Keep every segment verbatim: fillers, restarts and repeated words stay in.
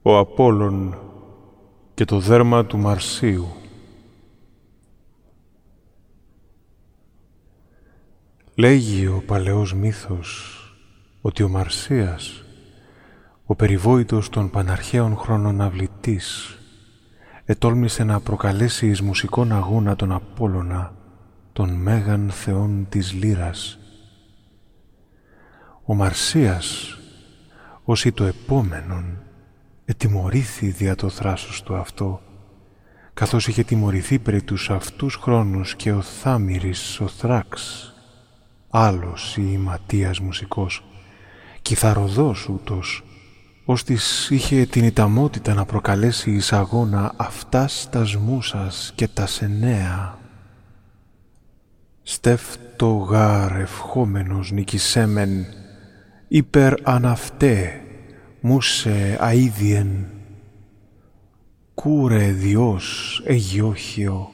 ο Απόλλων και το δέρμα του Μαρσίου. Λέγει ο παλαιός μύθος ότι ο Μαρσίας, ο περιβόητος των παναρχαίων χρόνων αυλητής, ετόλμησε να προκαλέσει εις μουσικόν αγώνα τον Απόλλωνα, τον μέγαν θεόν της λύρας. Ο Μαρσίας, όσοι το επόμενον, ετιμωρήθη δια το θράσος του αυτό, καθώς είχε τιμωρηθεί περί τους αυτούς χρόνους και ο Θάμηρης ο Θράξ, άλλος η Ματίας μουσικός, κιθαροδός ούτως, ώστις είχε την ηταμότητα να προκαλέσει εις αγώνα αυτάς τας μούσας και τας εννέα. Στεύτο γάρ ευχόμενος νικησέμεν, υπερ αναυτέ, μούσε αΐδιεν, κούρε διός εγιόχιο,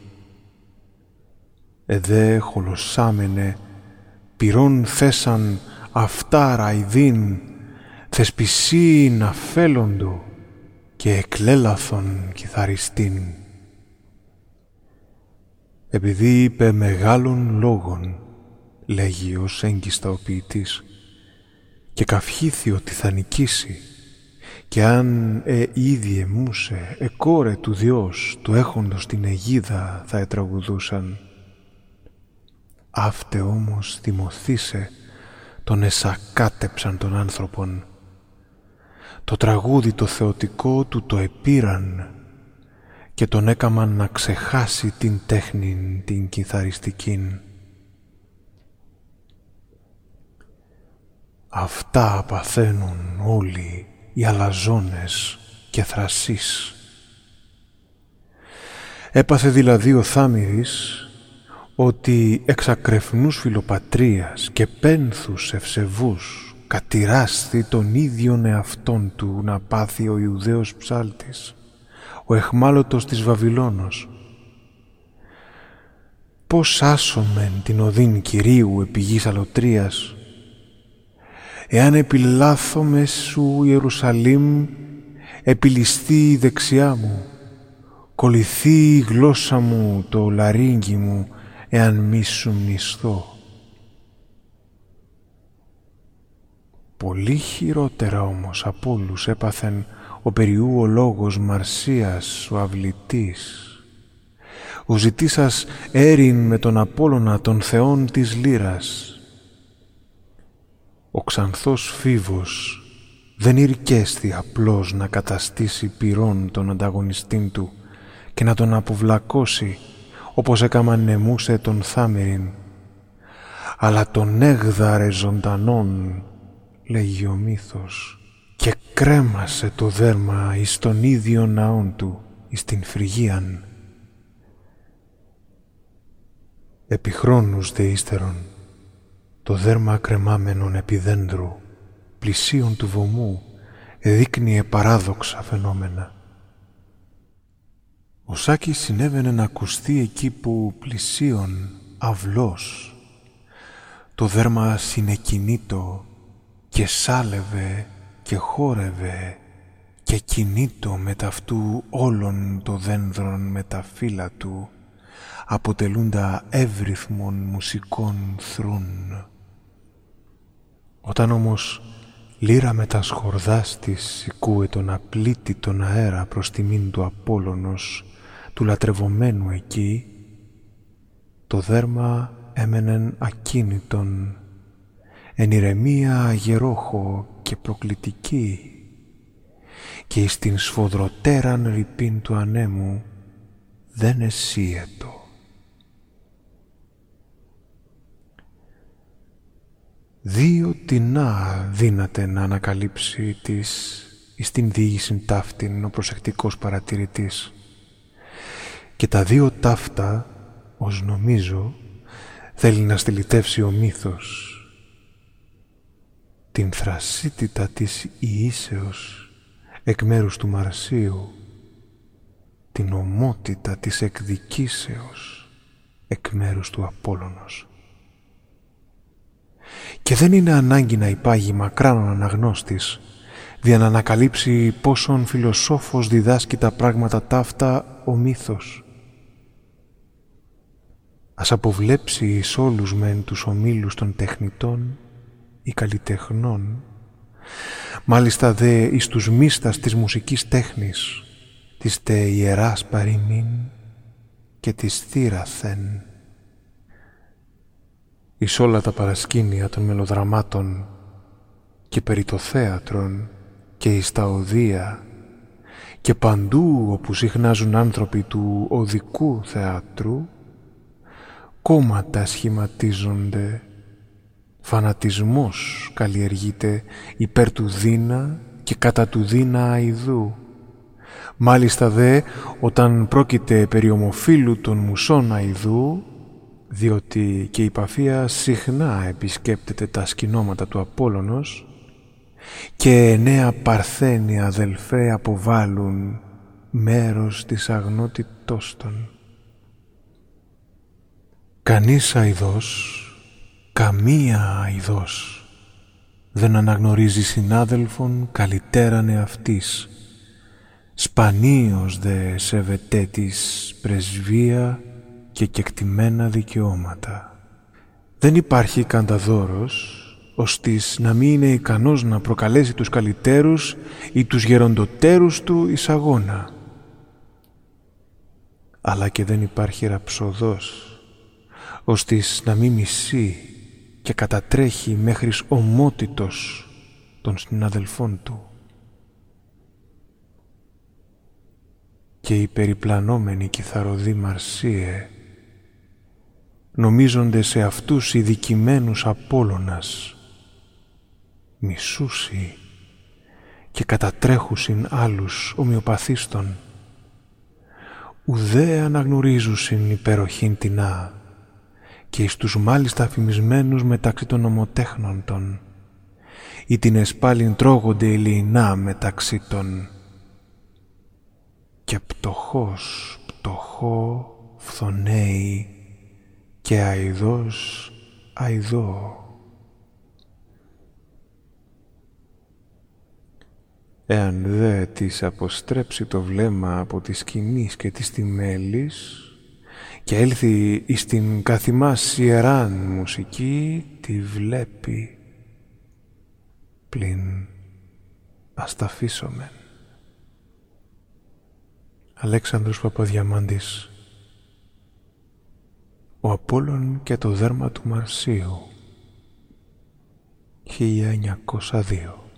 εδέ χολοσάμενε, πυρών θέσαν αυτάρα ιδίν, θεσπισίν αφέλλοντο και εκλέλαθον κιθαριστήν. Επειδή είπε μεγάλων λόγων, λέγει ως έγκιστα ο ποιητής, και καυχήθη ότι θα νικήσει, και αν ε, ήδη εμούσε, εκόρε του Διός, του έχοντος την αιγίδα θα ετραγουδούσαν. Αύτε όμως θυμωθήσε, τον εσακάτεψαν των άνθρωπων. Το τραγούδι το θεοτικό του το επήραν και τον έκαμαν να ξεχάσει την τέχνην την κιθαριστικήν. Αυτά παθαίνουν όλοι οι αλαζόνες και θρασείς. Έπαθε δηλαδή ο Θάμηρης ότι εξακρεφνούς φιλοπατρίας και πένθους ευσεβούς κατηράσθη τον ίδιον εαυτόν του να πάθει ο Ιουδαίος ψάλτης, ο εχμάλωτος της Βαβυλώνος. Πώς άσομεν την οδύν Κυρίου επί γης αλωτρίας, εάν επιλάθομαι σου Ιερουσαλήμ, επιλιστεί η δεξιά μου, κολληθεί η γλώσσα μου το λαρύγγι μου, εάν μη σου μνηστώ. Πολύ χειρότερα όμως από όλους έπαθεν ο περιού ο λόγος Μαρσίας ο αυλητής, ο ζητήσας έρην με τον Απόλλωνα των θεών της λύρας. Ο ξανθός Φίβος δεν ηρκέστη απλώς να καταστήσει πυρών τον ανταγωνιστήν του και να τον αποβλακώσει όπως έκαμαν νεμούσε τον Θάμηριν, αλλά τον έγδαρε ζωντανόν, λέγει ο μύθος, και κρέμασε το δέρμα εις τον ίδιο ναόν του, εις την Φρυγίαν. Επί χρόνους δε ύστερον, το δέρμα κρεμάμενον επί δέντρου, πλησίον του βωμού, εδείκνυε παράδοξα φαινόμενα. Ο Σάκης συνέβαινε να ακουστεί εκεί που πλησίον αυλός το δέρμα συνεκινήτω και σάλευε και χόρευε και κινήτω με ταυτού όλων το δένδρον με τα φύλλα του, αποτελούντα εύρυθμων μουσικών θρούν. Όταν όμως λύρα με τα σχορδάς της σηκούε τον απλήτη τον αέρα προς τιμήν του Απόλλωνος, του λατρευομένου εκεί, το δέρμα έμενεν ακίνητον, εν ηρεμία αγερόχο και προκλητική, και εις την σφοδροτέραν ρηπήν του ανέμου δεν εσύετο. Δύο τινά δύναται να ανακαλύψει της εις την διήγησιν ταύτην ο προσεκτικός παρατηρητής, και τα δύο ταύτα, ως νομίζω, θέλει να στυλιτεύσει ο μύθος. Την θρασίτητα της ιήσεως εκ μέρους του Μαρσίου, την ομότητα της εκδικήσεως εκ μέρους του Απόλλωνος. Και δεν είναι ανάγκη να υπάγει μακράν ο αναγνώστης δια να ανακαλύψει πόσον φιλοσόφος διδάσκει τα πράγματα ταύτα ο μύθος. Ας αποβλέψει εις όλους μεν τους ομίλους των τεχνητών ή καλλιτεχνών, μάλιστα δε εις τους μίστας της μουσικής τέχνης, της τε ιεράς παροιμήν και της θύραθεν. Εις όλα τα παρασκήνια των μελοδραμάτων και περί το θέατρον και εις τα οδεία και παντού όπου συχνάζουν άνθρωποι του οδικού θεάτρου, κόμματα σχηματίζονται, φανατισμός καλλιεργείται υπέρ του Δίνα και κατά του Δίνα αηδού. Μάλιστα δε όταν πρόκειται περί ομοφύλου των μουσών αηδού, διότι και η Παφία συχνά επισκέπτεται τα σκηνώματα του Απόλλωνος, και νέα παρθένοι αδελφέ αποβάλλουν μέρος της αγνότητός των. Κανείς αηδός, καμία αηδός, δεν αναγνωρίζει συνάδελφον καλυτέραν εαυτής, σπανίως δε σεβετέ της πρεσβεία και κεκτημένα δικαιώματα. Δεν υπάρχει κανταδόρος ώστις να μην είναι ικανός να προκαλέσει τους καλυτέρους ή τους γεροντοτέρους του εις αγώνα. Αλλά και δεν υπάρχει ραψοδός ώστις να μην μισεί και κατατρέχει μέχρις ομότητος των συναδελφών του. Και οι περιπλανόμενοι κιθαροδοί Μαρσίε νομίζονται σε αυτούς ειδικημένους Απόλλωνας, μισούσι και κατατρέχουσιν άλλους ομοιοπαθίστων, ουδέ αναγνωρίζουσιν υπεροχήν τεινά και εις τους μάλιστα φημισμένους μεταξύ των ομοτέχνων των, ή την εσπάλιν τρώγονται ηλιεινά μεταξύ των, και πτωχός πτωχό φθονέει και αηδός αηδώ. Εάν δε της αποστρέψει το βλέμμα από της σκηνής και της τιμέλης και έλθει εις την καθημάς ιεράν μουσική, τη βλέπει πλην ας τα αφήσομεν. Αλέξανδρος Παπαδιαμάντης. Ο Απόλλων και το δέρμα του Μαρσίου, χίλια εννιακόσια δύο.